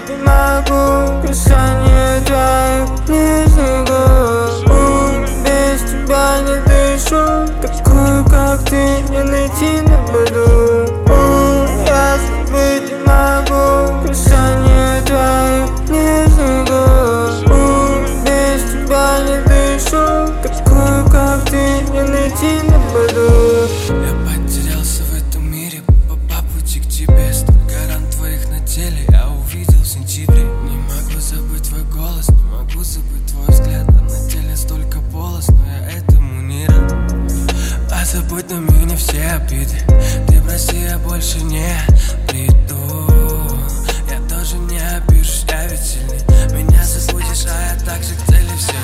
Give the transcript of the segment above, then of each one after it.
забыть не могу касание твоих нежных губ. Без тебя не дышу, такую, как ты, не найти на боду. Я забыть не могу касание твоих нежных губ. Без тебя не дышу, такую, как ты, не найти на боду. Я потерялся в этом мире по пути к тебе. Столько ран твоих на теле я увидел в сентябре. Не могу забыть твой голос, не могу забыть твой взгляд. А на теле столько полос, но я этому не рад. А забудь на меня все обиды. Ты прости, я больше не приду. Я тоже не обижусь, я ведь сильный. Меня забудешь, а я так же к цели все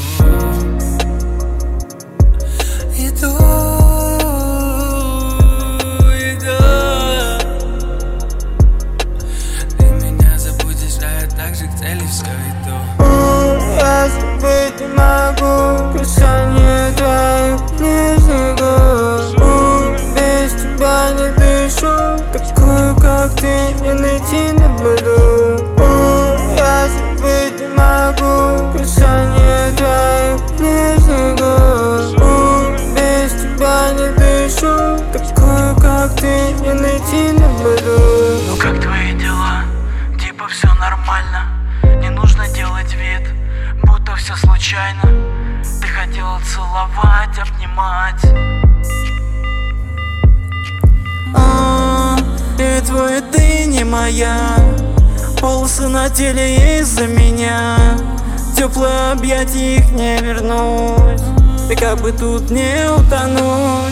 иду. Ты меня забудешь, а я так же к цели все иду. Я забыть не могу касание твоих нежных губ. Без тебя не дышу, такую, как ты, не найти на боду. Я забыть не могу касание твоих нежных губ. Без тебя не дышу, такую, как ты, не найти на боду. Ну как твои дела? Типа все нормально. Не нужно делать вид, будто все случайно. Ты хотела целовать, обнимать. Ты твой, ты не моя. Полосы на теле из-за меня. Теплые объятия, их не вернуть. Ты как бы тут не утонуть.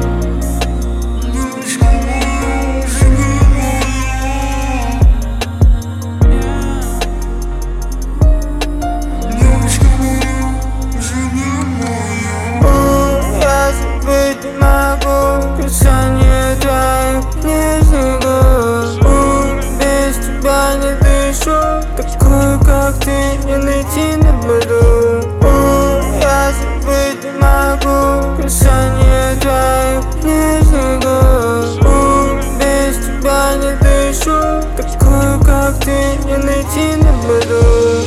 Я забыть не могу касание твоих нежных губ. Без тебя не дышу, такую, как ты, не найти на боду. Я забыть не могу касание твоих нежных губ. Без тебя не дышу, такую, как ты, не найти на боду.